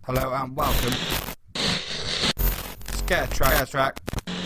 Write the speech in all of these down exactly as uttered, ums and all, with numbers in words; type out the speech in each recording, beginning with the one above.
Hello and welcome. Scare Track, Scare Track.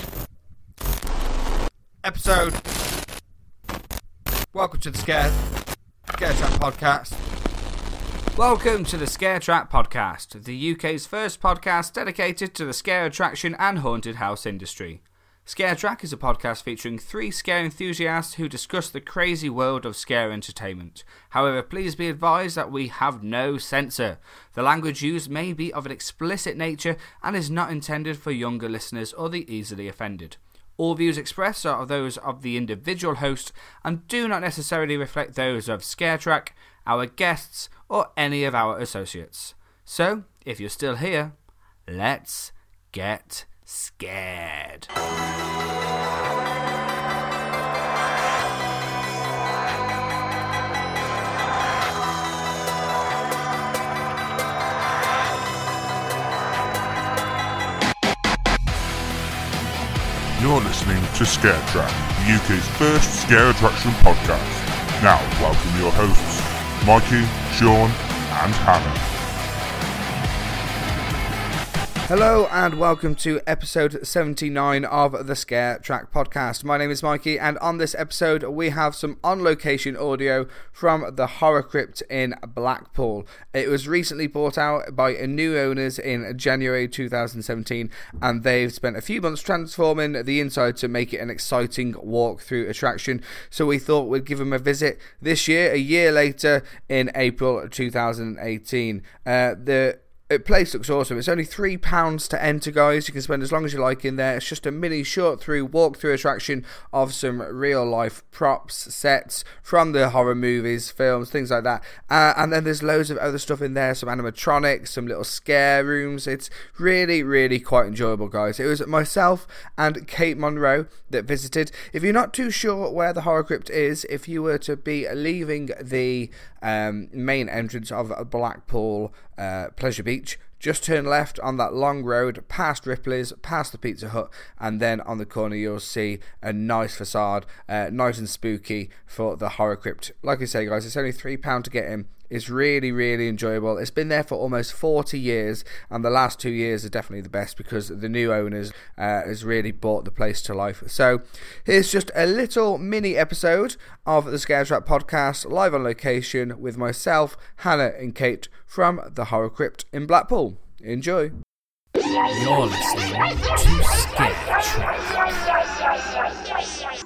Episode. Welcome to the Scare, Scare Track podcast. Welcome to the Scare Track podcast, the U K's first podcast dedicated to the scare attraction and haunted house industry. Scare Track is a podcast featuring three scare enthusiasts who discuss the crazy world of scare entertainment. However, please be advised that we have no censor. The language used may be of an explicit nature and is not intended for younger listeners or the easily offended. All views expressed are those of the individual host and do not necessarily reflect those of Scare Track, our guests, or any of our associates. So, if you're still here, let's get scared. You're listening to Scare Track, the U K's first scare attraction podcast. Now, welcome your hosts, Mikey, Sean, and Hannah. Hello and welcome to episode seventy-nine of the Scare Track podcast. My name is Mikey, and on this episode we have some on-location audio from the Horror Crypt in Blackpool. It was recently bought out by new owners in January two thousand seventeen, and they've spent a few months transforming the inside to make it an exciting walk-through attraction. So we thought we'd give them a visit this year, a year later, in April two thousand eighteen. Uh, the The place looks awesome. It's only three pounds to enter, guys. You can spend as long as you like in there. It's just a mini short through walk through attraction of some real life props, sets from the horror movies, films, things like that. Uh, and then there's loads of other stuff in there, some animatronics, some little scare rooms. It's really, really quite enjoyable, guys. It was myself and Kate Monroe that visited. If you're not too sure where the Horror Crypt is, if you were to be leaving the um, main entrance of Blackpool uh, Pleasure Beach, just turn left on that long road past Ripley's, past the Pizza Hut, and then on the corner you'll see a nice facade, uh, nice and spooky for the Horror Crypt. Like I say, guys, it's only three pounds to get in. It's really, really enjoyable. It's been there for almost forty years, and the last two years are definitely the best because the new owners uh, has really brought the place to life. So here's just a little mini episode of the Scare Track podcast, live on location with myself, Hannah and Kate from the Horror Crypt in Blackpool. Enjoy. You're listening to Scare Track.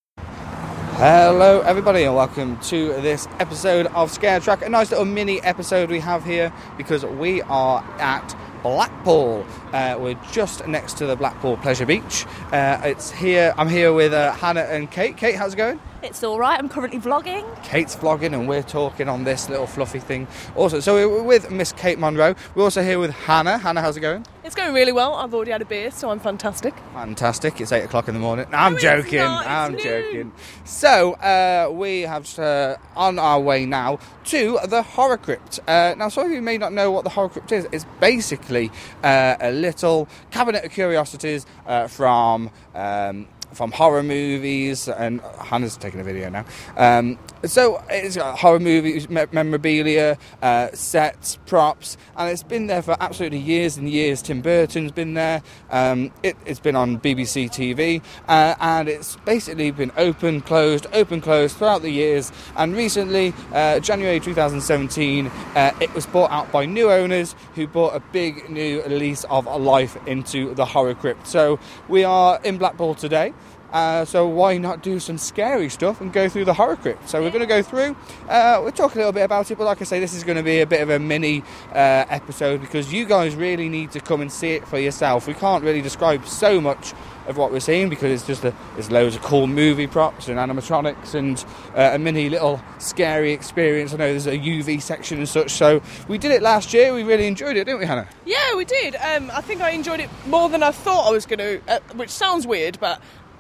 Hello everybody and welcome to this episode of Scare Track, a nice little mini episode we have here because we are at Blackpool. Uh, we're just next to the Blackpool Pleasure Beach. Uh, it's here. I'm here with uh, Hannah and Kate. Kate, how's it going? It's all right. I'm currently vlogging. Kate's vlogging and we're talking on this little fluffy thing. Also, so we're with Miss Kate Monroe. We're also here with Hannah. Hannah, how's it going? It's going really well. I've already had a beer, so I'm fantastic. Fantastic. It's eight o'clock in the morning. No, I'm No, it's joking. not. It's I'm noon. joking. So, uh, we have uh, on our way now to the Horror Crypt. Uh, now, some of you may not know what the Horror Crypt is. It's basically uh, a little cabinet of curiosities uh, from... Um, from horror movies, and Hannah's taking a video now. Um, so it's got horror movies, me- memorabilia, uh, sets, props, and it's been there for absolutely years and years. Tim Burton's been there. Um, it, it's been on B B C T V, uh, and it's basically been open, closed, open, closed throughout the years. And recently, uh, January two thousand seventeen, uh, it was bought out by new owners who brought a big new lease of life into the Horror Crypt. So we are in Blackpool today. Uh, so why not do some scary stuff and go through the Horror Crypt? So we're going to go through, uh, we'll talk a little bit about it, but like I say, this is going to be a bit of a mini uh, episode because you guys really need to come and see it for yourself. We can't really describe so much of what we're seeing because it's just a, there's loads of cool movie props and animatronics and uh, a mini little scary experience. I know there's a U V section and such, so we did it last year. We really enjoyed it, didn't we, Hannah? Yeah, we did. Um, I think I enjoyed it more than I thought I was going to, uh, which sounds weird, but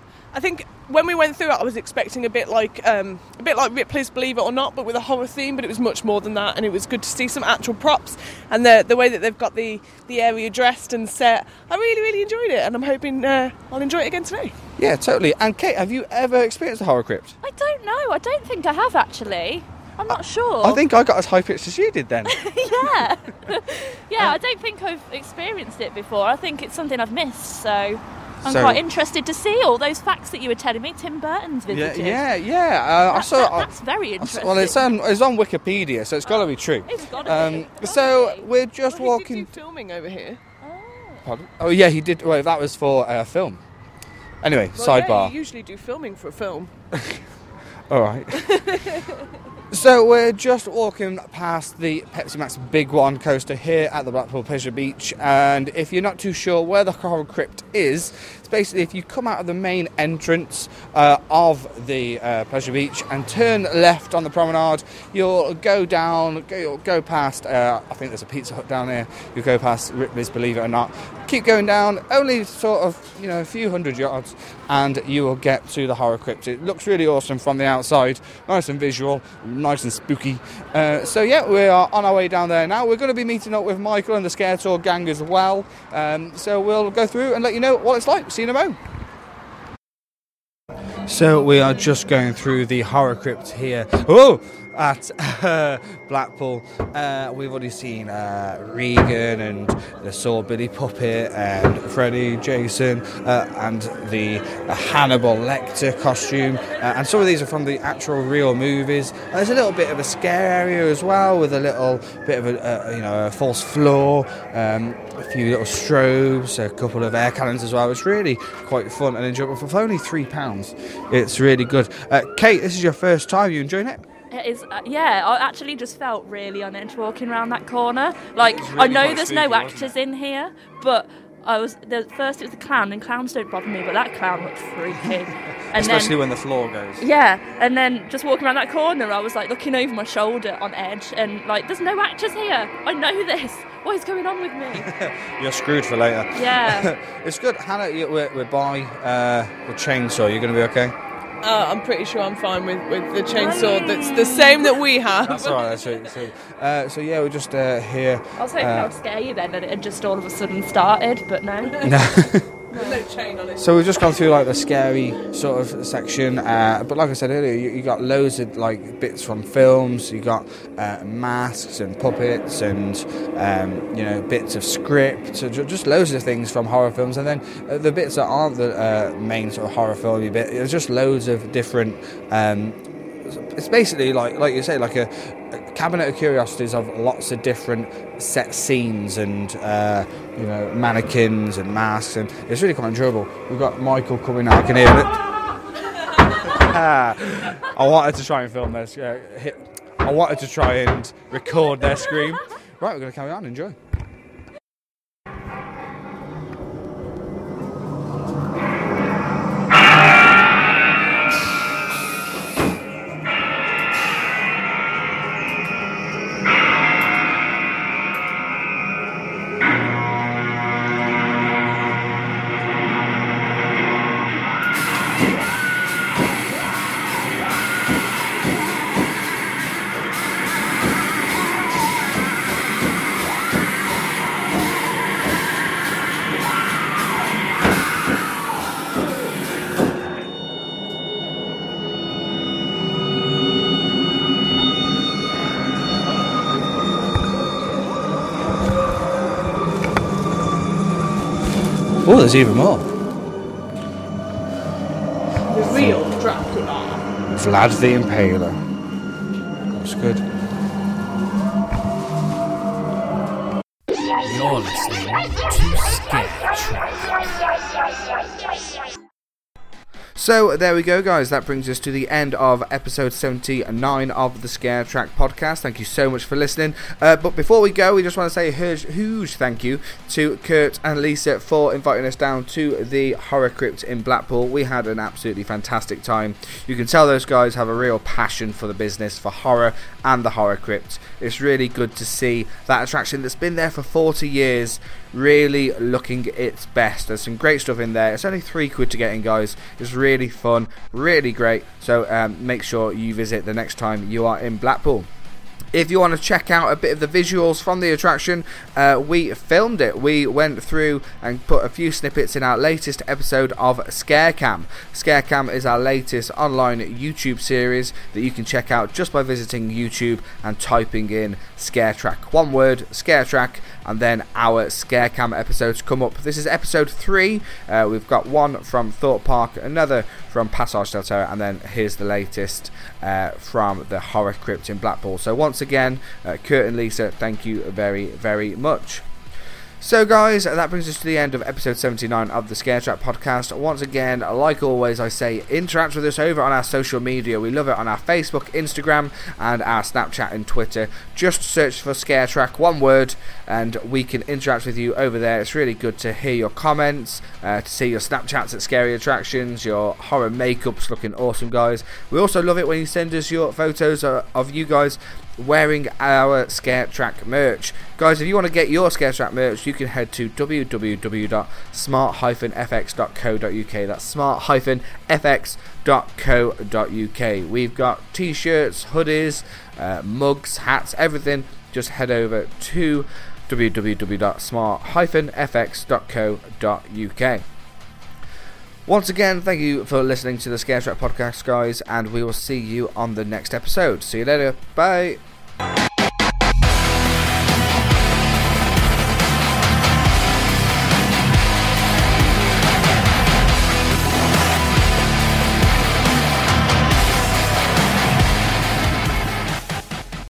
I think when we went through it, I was expecting a bit like um, a bit like Ripley's Believe It or Not, but with a horror theme. But it was much more than that, and it was good to see some actual props and the the way that they've got the, the area dressed and set. I really, really enjoyed it, and I'm hoping uh, I'll enjoy it again today. Yeah, totally. And Kate, have you ever experienced the Horror Crypt? I don't know. I don't think I have actually. I'm not sure. I think I got as high pitched as you did then. yeah. yeah, I don't think I've experienced it before. I think it's something I've missed, so I'm So- quite interested to see all those facts that you were telling me. Tim Burton's Yeah, visited. yeah, yeah. Uh, I That- saw. that- I- that's very I interesting. saw- well, it's on it's on Wikipedia, so it's got to be true. It's gotta Um, be. It's so gotta be. we're just Well, he walking. did do filming over here. Pardon? Oh yeah, he did. Well, that was for a uh, film. Anyway, Well, sidebar. Yeah, you usually do filming for a film. All right. So we're just walking past the Pepsi Max Big One coaster here at the Blackpool Pleasure Beach, and if you're not too sure where the Horror Crypt is, it's basically if you come out of the main entrance uh, of the uh, Pleasure Beach and turn left on the promenade, you'll go down, go, you'll go past, uh, I think there's a Pizza Hut down there, you'll go past Ripley's, believe it or not, keep going down, only sort of, you know, a few hundred yards, and you will get to the Horror Crypt. It looks really awesome from the outside, nice and visual, nice and spooky. Uh, so yeah, we are on our way down there now. We're going to be meeting up with Michael and the Scare Tour gang as well. Um, so we'll go through and let you know what it's like. See you in a moment. So we are just going through the Horror Crypt here. Oh! At uh, Blackpool, uh, we've already seen uh, Regan and the Saw Billy Puppet and Freddy, Jason, uh, and the uh, Hannibal Lecter costume. Uh, and some of these are from the actual real movies. And there's a little bit of a scare area as well, with a little bit of a uh, you know a false floor, um, a few little strobes, a couple of air cannons as well. It's really quite fun and enjoyable for only three pounds. It's really good. Uh, Kate, this is your first time. You enjoying it? It is, uh, yeah, I actually just felt really on edge walking around that corner. Like, really I know quite there's spooky, no wasn't actors in here, but I was, the, first it was the clown, and clowns don't bother me, but that clown looked freaky. And Especially then, when the floor goes. yeah, and then just walking around that corner, I was like looking over my shoulder on edge, and like, there's no actors here. I know this. What is going on with me? You're screwed for later. Yeah. It's good. Hannah, you- we're, we're by uh, the chainsaw. You're going to be okay? Uh, I'm pretty sure I'm fine with, with the chainsaw that's the same that we have. That's all right. That's sweet. sweet. Uh, so yeah, we're just uh, here. I was hoping uh, I would scare you then, and it had just all of a sudden started, but no. There's no chain on it. So we've just gone through like the scary sort of section, uh, but like I said earlier, you, you got loads of like bits from films. You got uh, masks and puppets, and um, you know bits of script, so ju- just loads of things from horror films. And then uh, the bits that aren't the uh, main sort of horror filmy bit, there's just loads of different. Um, it's basically like like you say, like a, a cabinet of curiosities of lots of different set scenes and uh, you know mannequins and masks, and it's really quite enjoyable. We've got Michael coming now. I can hear it. I wanted to try and film this. Yeah, hit, I wanted to try and record their scream. Right, we're going to carry on. Enjoy. Oh, there's even more. The real Dracula. Vlad the Impaler. That's good. You're listening to Scare Track. So there we go, guys. That brings us to the end of episode seventy-nine of the Scare Track podcast. Thank you so much for listening. Uh, but before we go, we just want to say a huge, huge thank you to Kurt and Lisa for inviting us down to the Horror Crypt in Blackpool. We had an absolutely fantastic time. You can tell those guys have a real passion for the business, for horror and the Horror Crypt. It's really good to see that attraction that's been there for forty years really looking its best. There's some great stuff in there. It's only three quid to get in, guys. It's really fun, really great. So um, make sure you visit the next time you are in Blackpool. If you want to check out a bit of the visuals from the attraction, uh, we filmed it. We went through and put a few snippets in our latest episode of Scarecam. Scarecam is our latest online YouTube series that you can check out just by visiting YouTube and typing in Scare Track. One word, Scare Track, and then our Scarecam episodes come up. This is episode three. Uh, we've got one from Thorpe Park, another from Passage del Terror, and then here's the latest uh, from the Horror Crypt in Blackpool. So once again, uh, Kurt and Lisa, thank you very, very much. So guys, that brings us to the end of episode seventy-nine of the Scare Track podcast. Once again, like always, I say interact with us over on our social media. We love it on our Facebook, Instagram, and our Snapchat and Twitter. Just search for Scare Track, one word, and we can interact with you over there. It's really good to hear your comments, uh, to see your Snapchats at scary attractions, your horror makeups looking awesome, guys. We also love it when you send us your photos uh, of you guys wearing our Scare Track merch. Guys, if you want to get your Scare Track merch, you can head to w w w dot smart dash f x dot co dot u k. That's smart dash f x dot co dot u k. We've got t-shirts, hoodies, uh, mugs, hats, everything. Just head over to w w w dot smart dash f x dot co dot u k. Once again, thank you for listening to the Scare Track podcast, guys, and we will see you on the next episode. See you later. Bye.